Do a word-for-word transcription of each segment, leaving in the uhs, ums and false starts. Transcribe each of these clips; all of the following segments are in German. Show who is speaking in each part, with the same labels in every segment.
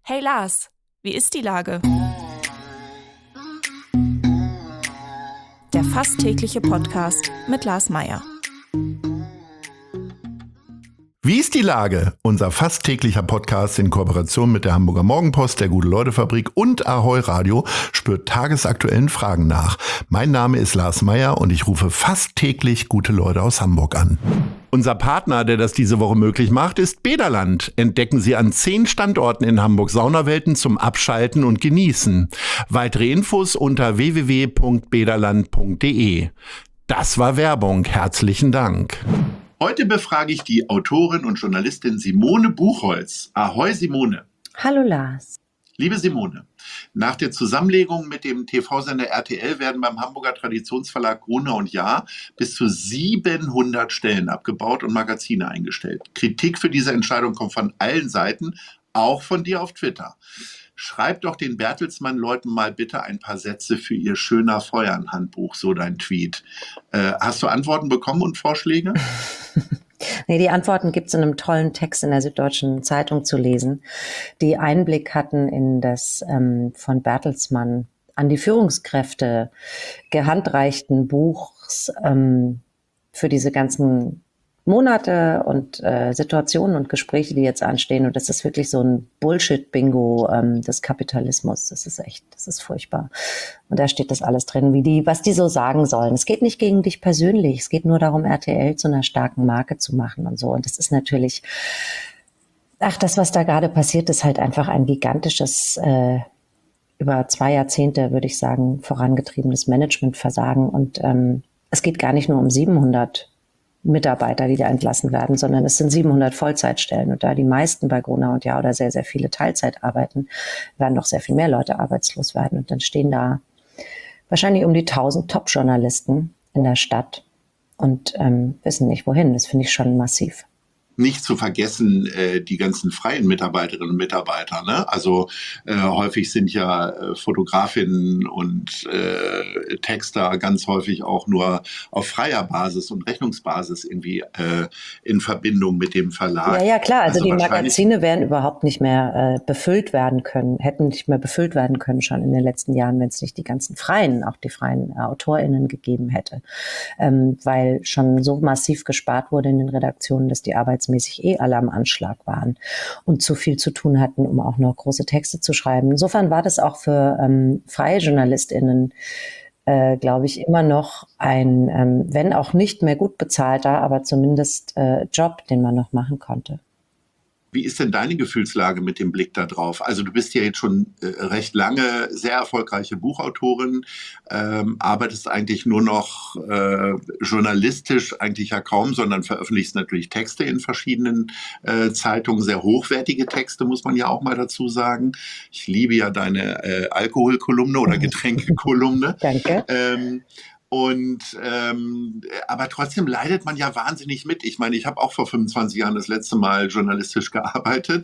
Speaker 1: Hey Lars, wie ist die Lage? Der fast tägliche Podcast mit Lars Meyer.
Speaker 2: Wie ist die Lage? Unser fast täglicher Podcast in Kooperation mit der Hamburger Morgenpost, der Gute-Leute-Fabrik und Ahoi Radio spürt tagesaktuellen Fragen nach. Mein Name ist Lars Meyer und ich rufe fast täglich gute Leute aus Hamburg an. Unser Partner, der das diese Woche möglich macht, ist Bäderland. Entdecken Sie an zehn Standorten in Hamburg Saunawelten zum Abschalten und Genießen. Weitere Infos unter w w w punkt bäderland punkt d e. Das war Werbung. Herzlichen Dank.
Speaker 3: Heute befrage ich die Autorin und Journalistin Simone Buchholz. Ahoi Simone.
Speaker 4: Hallo Lars.
Speaker 3: Liebe Simone, nach der Zusammenlegung mit dem T V-Sender R T L werden beim Hamburger Traditionsverlag Gruner und Jahr bis zu siebenhundert Stellen abgebaut und Magazine eingestellt. Kritik für diese Entscheidung kommt von allen Seiten, auch von dir auf Twitter. Schreib doch den Bertelsmann-Leuten mal bitte ein paar Sätze für ihr Schöner Feuern-Handbuch, so dein Tweet. Äh, hast du Antworten bekommen und Vorschläge?
Speaker 4: Nee, die Antworten gibt es in einem tollen Text in der Süddeutschen Zeitung zu lesen, die Einblick hatten in das ähm, von Bertelsmann an die Führungskräfte gehandreichten Buchs ähm, für diese ganzen Monate und äh, Situationen und Gespräche, die jetzt anstehen. Und das ist wirklich so ein Bullshit-Bingo ähm, des Kapitalismus. Das ist echt, das ist furchtbar. Und da steht das alles drin, wie die, was die so sagen sollen. Es geht nicht gegen dich persönlich. Es geht nur darum, R T L zu einer starken Marke zu machen und so. Und das ist natürlich, ach, das, was da gerade passiert, ist halt einfach ein gigantisches, äh, über zwei Jahrzehnte, würde ich sagen, vorangetriebenes Managementversagen. Und ähm, es geht gar nicht nur um siebenhundert Mitarbeiter, die da entlassen werden, sondern es sind siebenhundert Vollzeitstellen. Und da die meisten bei Gruner und Jahr oder sehr, sehr viele Teilzeit arbeiten, werden noch sehr viel mehr Leute arbeitslos werden. Und dann stehen da wahrscheinlich um die tausend Top-Journalisten in der Stadt und ähm, wissen nicht, wohin. Das finde ich schon massiv.
Speaker 3: Nicht zu vergessen, äh, die ganzen freien Mitarbeiterinnen und Mitarbeiter. Ne? Also äh, häufig sind ja äh, Fotografinnen und äh, Texter ganz häufig auch nur auf freier Basis und Rechnungsbasis irgendwie äh, in Verbindung mit dem Verlag.
Speaker 4: Ja, ja, klar. Also,
Speaker 3: also
Speaker 4: die Magazine werden überhaupt nicht mehr äh, befüllt werden können, hätten nicht mehr befüllt werden können schon in den letzten Jahren, wenn es nicht die ganzen Freien, auch die freien äh, AutorInnen gegeben hätte. Ähm, weil schon so massiv gespart wurde in den Redaktionen, dass die Arbeitsmäßig eh alle am Anschlag waren und zu viel zu tun hatten, um auch noch große Texte zu schreiben. Insofern war das auch für ähm, freie JournalistInnen, äh, glaube ich, immer noch ein, ähm, wenn auch nicht mehr gut bezahlter, aber zumindest äh, Job, den man noch machen konnte.
Speaker 3: Wie ist denn deine Gefühlslage mit dem Blick da drauf? Also du bist ja jetzt schon äh, recht lange sehr erfolgreiche Buchautorin, ähm, arbeitest eigentlich nur noch äh, journalistisch eigentlich ja kaum, sondern veröffentlichst natürlich Texte in verschiedenen äh, Zeitungen, sehr hochwertige Texte, muss man ja auch mal dazu sagen. Ich liebe ja deine äh, Alkoholkolumne oder Getränkekolumne.
Speaker 4: Danke.
Speaker 3: Ähm, Und ähm, aber trotzdem leidet man ja wahnsinnig mit. Ich meine, ich habe auch vor fünfundzwanzig Jahren das letzte Mal journalistisch gearbeitet.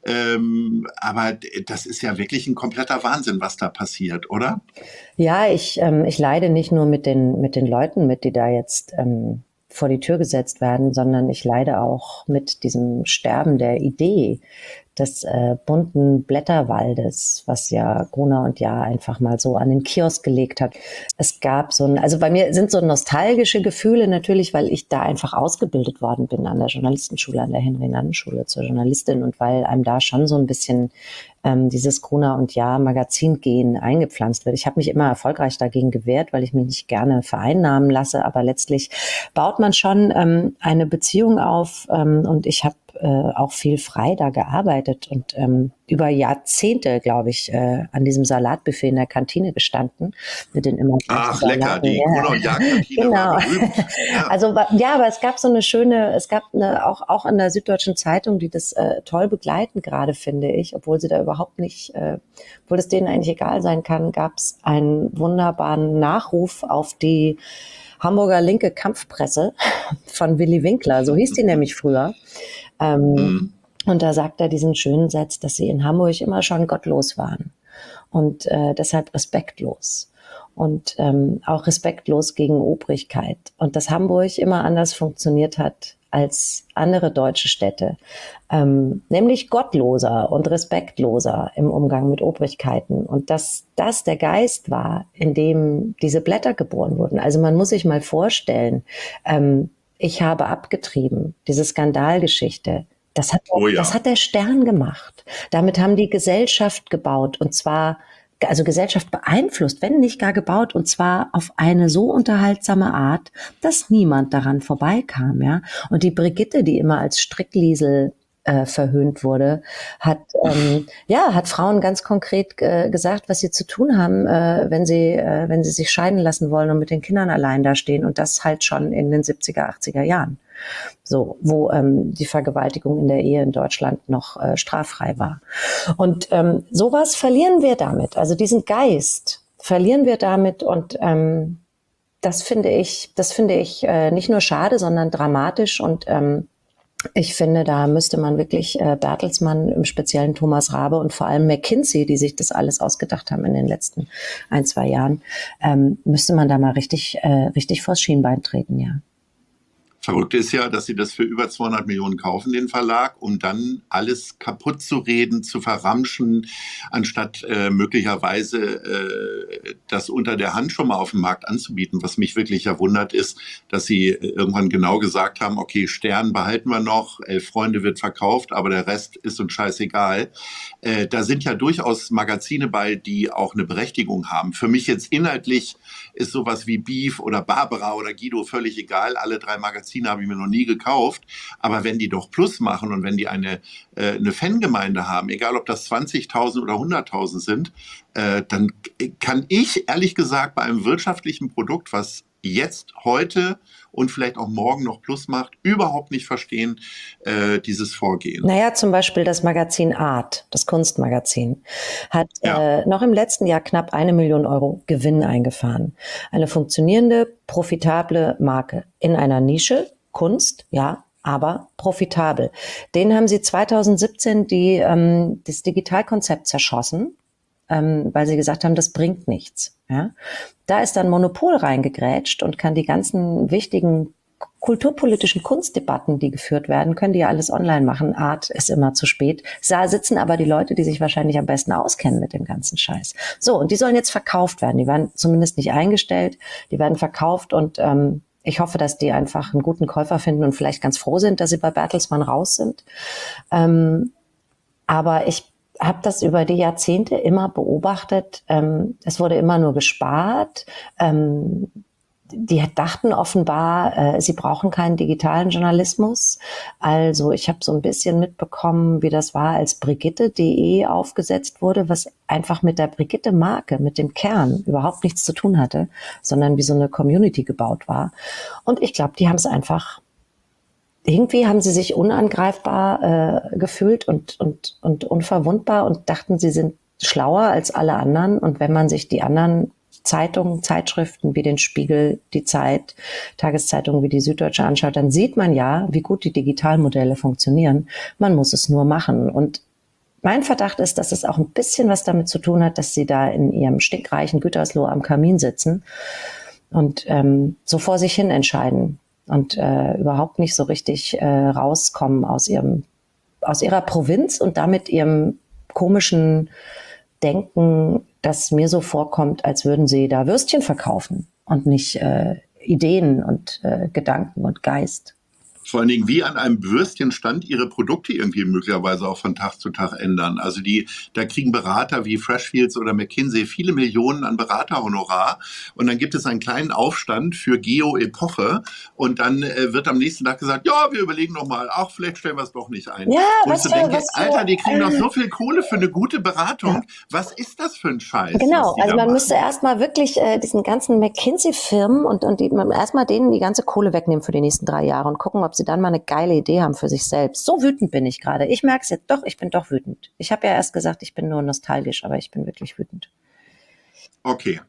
Speaker 3: Ähm, aber das ist ja wirklich ein kompletter Wahnsinn, was da passiert, oder?
Speaker 4: Ja, ich, ähm, ich leide nicht nur mit den, mit den Leuten mit, die da jetzt ähm, vor die Tür gesetzt werden, sondern ich leide auch mit diesem Sterben der Idee des äh, bunten Blätterwaldes, was ja Gruner und Jahr einfach mal so an den Kiosk gelegt hat. Es gab so ein, also bei mir sind so nostalgische Gefühle natürlich, weil ich da einfach ausgebildet worden bin an der Journalistenschule, an der Henry-Nannen-Schule zur Journalistin und weil einem da schon so ein bisschen ähm, dieses Gruner und Jahr Magazingehen eingepflanzt wird. Ich habe mich immer erfolgreich dagegen gewehrt, weil ich mich nicht gerne vereinnahmen lasse, aber letztlich baut man schon ähm, eine Beziehung auf ähm, und ich habe äh, auch viel frei da gearbeitet und ähm, über Jahrzehnte, glaube ich, äh, an diesem Salatbuffet in der Kantine gestanden mit den immer
Speaker 3: Ach,
Speaker 4: Salaten.
Speaker 3: lecker, die
Speaker 4: Ja.
Speaker 3: Gruner und Jahr Kantine
Speaker 4: Genau.
Speaker 3: war berühmt. Ja.
Speaker 4: Also ja, aber es gab so eine schöne, es gab eine, auch auch in der Süddeutschen Zeitung, die das äh, toll begleiten gerade, finde ich, obwohl sie da überhaupt nicht, äh, obwohl es denen eigentlich egal sein kann, gab es einen wunderbaren Nachruf auf die Hamburger linke Kampfpresse von Willy Winkler, so hieß die nämlich früher. Ähm, mhm. Und da sagt er diesen schönen Satz, dass sie in Hamburg immer schon gottlos waren und äh, deshalb respektlos. Und ähm, auch respektlos gegen Obrigkeit. Und dass Hamburg immer anders funktioniert hat als andere deutsche Städte, ähm, nämlich gottloser und respektloser im Umgang mit Obrigkeiten. Und dass das der Geist war, in dem diese Blätter geboren wurden. Also man muss sich mal vorstellen, ähm, ich habe abgetrieben, diese Skandalgeschichte. Das hat,
Speaker 3: Oh ja.
Speaker 4: das hat der Stern gemacht. Damit haben die Gesellschaft gebaut, und zwar, also Gesellschaft beeinflusst, wenn nicht gar gebaut, und zwar auf eine so unterhaltsame Art, dass niemand daran vorbeikam, ja. Und die Brigitte, die immer als Strickliesel äh, verhöhnt wurde, hat ähm, ja hat Frauen ganz konkret äh, gesagt, was sie zu tun haben, äh, wenn sie äh, wenn sie sich scheiden lassen wollen und mit den Kindern allein dastehen, und das halt schon in den siebziger, achtziger Jahren. So, wo ähm, die Vergewaltigung in der Ehe in Deutschland noch äh, straffrei war. Und ähm, sowas verlieren wir damit. Also diesen Geist verlieren wir damit, und ähm, das finde ich, das finde ich äh, nicht nur schade, sondern dramatisch. Und ähm, ich finde, da müsste man wirklich äh, Bertelsmann, im Speziellen Thomas Rabe und vor allem McKinsey, die sich das alles ausgedacht haben in den letzten ein, zwei Jahren, ähm, müsste man da mal richtig, äh, richtig vors Schienbein treten, ja.
Speaker 3: Verrückt ist ja, dass sie das für über zweihundert Millionen kaufen, den Verlag, um dann alles kaputt zu reden, zu verramschen, anstatt äh, möglicherweise äh, das unter der Hand schon mal auf dem Markt anzubieten. Was mich wirklich erwundert ist, dass sie irgendwann genau gesagt haben, okay, Stern behalten wir noch, Elf Freunde wird verkauft, aber der Rest ist uns scheißegal. Äh, da sind ja durchaus Magazine bei, die auch eine Berechtigung haben. Für mich jetzt inhaltlich ist sowas wie Beef oder Barbara oder Guido völlig egal. Alle drei Magazine habe ich mir noch nie gekauft, aber wenn die doch Plus machen und wenn die eine, äh, eine Fangemeinde haben, egal ob das zwanzigtausend oder hunderttausend sind, äh, dann kann ich ehrlich gesagt bei einem wirtschaftlichen Produkt, was jetzt, heute und vielleicht auch morgen noch Plus macht, überhaupt nicht verstehen, äh, dieses Vorgehen.
Speaker 4: Naja, zum Beispiel das Magazin Art, das Kunstmagazin, hat
Speaker 3: Ja.
Speaker 4: äh, noch im letzten Jahr knapp eine Million Euro Gewinn eingefahren. Eine funktionierende, profitable Marke in einer Nische, Kunst, ja, aber profitabel. Den haben sie zweitausendsiebzehn die, ähm, das Digitalkonzept zerschossen, ähm, weil sie gesagt haben, das bringt nichts. Ja? Da ist dann Monopol reingegrätscht und kann die ganzen wichtigen kulturpolitischen Kunstdebatten, die geführt werden, können die ja alles online machen. Art ist immer zu spät. Da sitzen aber die Leute, die sich wahrscheinlich am besten auskennen mit dem ganzen Scheiß. So, und die sollen jetzt verkauft werden. Die werden zumindest nicht eingestellt, die werden verkauft, und ähm, ich hoffe, dass die einfach einen guten Käufer finden und vielleicht ganz froh sind, dass sie bei Bertelsmann raus sind. Ähm, aber ich habe das über die Jahrzehnte immer beobachtet. Ähm, es wurde immer nur gespart. Ähm, die dachten offenbar, äh, sie brauchen keinen digitalen Journalismus. Also ich habe so ein bisschen mitbekommen, wie das war, als Brigitte punkt de aufgesetzt wurde, was einfach mit der Brigitte-Marke, mit dem Kern überhaupt nichts zu tun hatte, sondern wie so eine Community gebaut war. Und ich glaube, die haben es einfach, irgendwie haben sie sich unangreifbar äh, gefühlt und, und, und unverwundbar und dachten, sie sind schlauer als alle anderen. Und wenn man sich die anderen Zeitungen, Zeitschriften wie den Spiegel, die Zeit, Tageszeitungen wie die Süddeutsche anschaut, dann sieht man ja, wie gut die Digitalmodelle funktionieren. Man muss es nur machen. Und mein Verdacht ist, dass es auch ein bisschen was damit zu tun hat, dass sie da in ihrem stinkreichen Gütersloh am Kamin sitzen und ähm, so vor sich hin entscheiden und äh, überhaupt nicht so richtig äh, rauskommen aus ihrem, aus ihrer Provinz und damit ihrem komischen Denken, das mir so vorkommt, als würden sie da Würstchen verkaufen und nicht äh, Ideen und äh, Gedanken und Geist.
Speaker 3: Vor allen Dingen, wie an einem Würstchenstand ihre Produkte irgendwie möglicherweise auch von Tag zu Tag ändern. Also die, da kriegen Berater wie Freshfields oder McKinsey viele Millionen an Beraterhonorar und dann gibt es einen kleinen Aufstand für Geo-Epoche und dann äh, wird am nächsten Tag gesagt, ja, wir überlegen noch mal, ach, vielleicht stellen wir es doch nicht ein.
Speaker 4: Ja,
Speaker 3: Wo
Speaker 4: was
Speaker 3: ich so
Speaker 4: für,
Speaker 3: denke,
Speaker 4: was für,
Speaker 3: Alter, die kriegen
Speaker 4: äh,
Speaker 3: doch so viel Kohle für eine gute Beratung. Ja. Was ist das für ein Scheiß?
Speaker 4: Genau, also man
Speaker 3: machen?
Speaker 4: müsste erstmal wirklich äh, diesen ganzen McKinsey-Firmen und, und die, erstmal denen die ganze Kohle wegnehmen für die nächsten drei Jahre und gucken, ob sie dann mal eine geile Idee haben für sich selbst. So wütend bin ich gerade. Ich merke es jetzt doch, ich bin doch wütend. Ich habe ja erst gesagt, ich bin nur nostalgisch, aber ich bin wirklich wütend.
Speaker 3: Okay.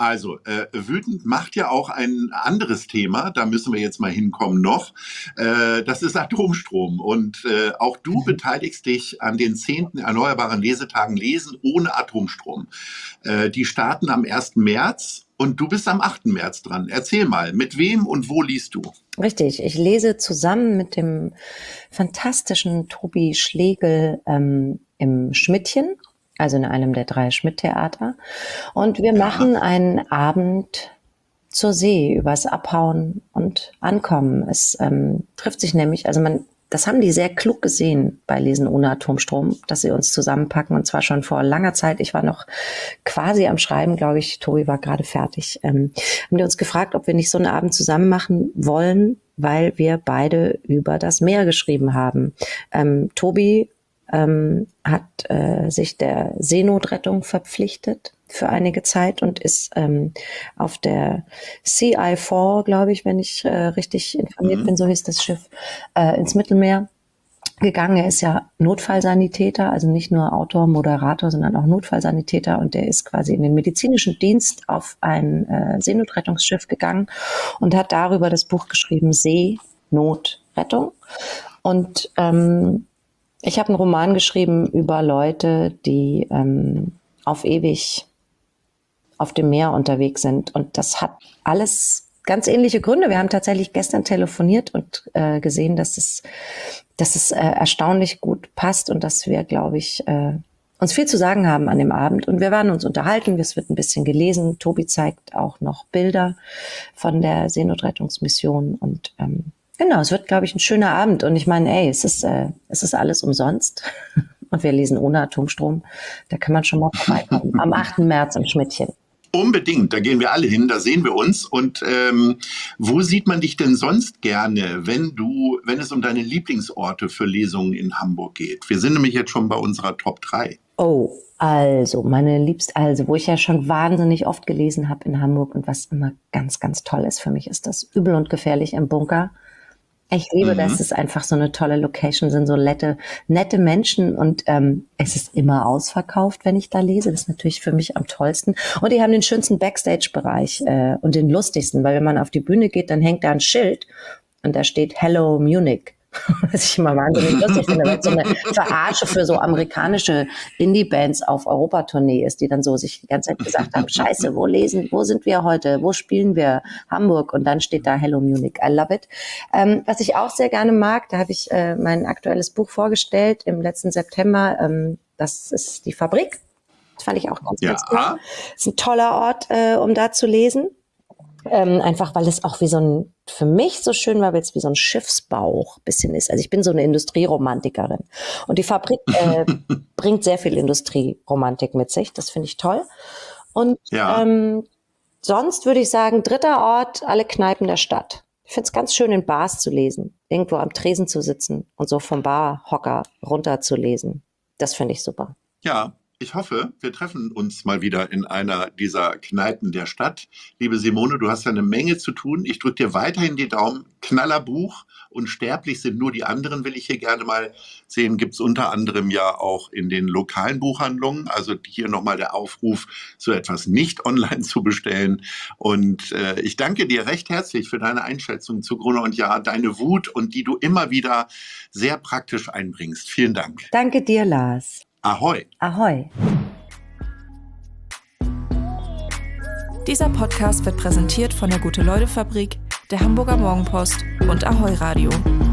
Speaker 3: Also, äh, wütend macht ja auch ein anderes Thema, da müssen wir jetzt mal hinkommen noch, äh, das ist Atomstrom. Und äh, auch du beteiligst dich an den zehnten Erneuerbaren Lesetagen Lesen ohne Atomstrom. Äh, die starten am ersten März und du bist am achten März dran. Erzähl mal, mit wem und wo liest du?
Speaker 4: Richtig, ich lese zusammen mit dem fantastischen Tobi Schlegel ähm, im Schmidtchen, also in einem der drei Schmidt-Theater. Und wir
Speaker 3: Ja.
Speaker 4: machen einen Abend zur See, übers Abhauen und Ankommen. Es ähm, trifft sich nämlich, also man, das haben die sehr klug gesehen bei Lesen ohne Atomstrom, dass sie uns zusammenpacken, und zwar schon vor langer Zeit. Ich war noch quasi am Schreiben, glaube ich, Tobi war gerade fertig. Ähm, haben die uns gefragt, ob wir nicht so einen Abend zusammen machen wollen, weil wir beide über das Meer geschrieben haben. Ähm, Tobi ähm, hat äh, sich der Seenotrettung verpflichtet für einige Zeit und ist ähm, auf der C I vier, glaube ich, wenn ich äh, richtig informiert
Speaker 3: Mhm.
Speaker 4: bin, so hieß das Schiff, äh, ins Mittelmeer gegangen. Er ist ja Notfallsanitäter, also nicht nur Autor, Moderator, sondern auch Notfallsanitäter, und der ist quasi in den medizinischen Dienst auf ein äh, Seenotrettungsschiff gegangen und hat darüber das Buch geschrieben, Seenotrettung. Und ähm, ich habe einen Roman geschrieben über Leute, die ähm, auf ewig auf dem Meer unterwegs sind. Und das hat alles ganz ähnliche Gründe. Wir haben tatsächlich gestern telefoniert und äh, gesehen, dass es, dass es äh, erstaunlich gut passt und dass wir, glaube ich, äh, uns viel zu sagen haben an dem Abend. Und wir werden uns unterhalten, es wird ein bisschen gelesen. Tobi zeigt auch noch Bilder von der Seenotrettungsmission und ähm, genau, es wird, glaube ich, ein schöner Abend. Und ich meine, ey, es ist, äh, es ist alles umsonst. Und wir lesen ohne Atomstrom. Da kann man schon mal vorbeikommen. Am achten März im Schmidtchen.
Speaker 3: Unbedingt, da gehen wir alle hin, da sehen wir uns. Und ähm, wo sieht man dich denn sonst gerne, wenn du, wenn es um deine Lieblingsorte für Lesungen in Hamburg geht? Wir sind nämlich jetzt schon bei unserer Top drei.
Speaker 4: Oh, also, meine liebste, also, wo ich ja schon wahnsinnig oft gelesen habe in Hamburg und was immer ganz, ganz toll ist für mich, ist das Übel und Gefährlich im Bunker. Ich liebe
Speaker 3: Mhm.
Speaker 4: das, es ist einfach so eine tolle Location, sind so nette, nette Menschen und ähm, es ist immer ausverkauft, wenn ich da lese. Das ist natürlich für mich am tollsten. Und die haben den schönsten Backstage-Bereich äh, und den lustigsten, weil wenn man auf die Bühne geht, dann hängt da ein Schild und da steht Hello Munich. Was ich immer wahnsinnig lustig finde, weil es so eine Verarsche für so amerikanische Indie-Bands auf Europatournee ist, die dann so sich die ganze Zeit gesagt haben, scheiße, wo lesen, wo sind wir heute, wo spielen wir? Hamburg, und dann steht da Hello Munich. I love it. Ähm, was ich auch sehr gerne mag, da habe ich äh, mein aktuelles Buch vorgestellt im letzten September, ähm, das ist die Fabrik. Das fand ich auch ganz, ganz cool.
Speaker 3: Ja,
Speaker 4: Ist ein toller Ort, äh, um da zu lesen. Ähm, einfach, weil es auch wie so ein, für mich so schön war, weil es wie so ein Schiffsbauch bisschen ist. Also ich bin so eine Industrieromantikerin. Und die Fabrik äh, bringt sehr viel Industrieromantik mit sich. Das finde ich toll. Und
Speaker 3: Ja.
Speaker 4: ähm, sonst würde ich sagen, dritter Ort, alle Kneipen der Stadt. Ich finde es ganz schön, in Bars zu lesen. Irgendwo am Tresen zu sitzen und so vom Barhocker runter zu lesen. Das finde ich super.
Speaker 3: ja. Ich hoffe, wir treffen uns mal wieder in einer dieser Kneipen der Stadt. Liebe Simone, du hast ja eine Menge zu tun. Ich drücke dir weiterhin die Daumen. Knallerbuch, und sterblich sind nur die anderen, will ich hier gerne mal sehen. Gibt es unter anderem ja auch in den lokalen Buchhandlungen. Also hier nochmal der Aufruf, so etwas nicht online zu bestellen. Und äh, ich danke dir recht herzlich für deine Einschätzung zu Gruner und Jahr, deine Wut, und die du immer wieder sehr praktisch einbringst. Vielen Dank.
Speaker 4: Danke dir, Lars.
Speaker 3: Ahoi.
Speaker 4: Ahoi.
Speaker 1: Dieser Podcast wird präsentiert von der Gute-Leute-Fabrik, der Hamburger Morgenpost und Ahoi Radio.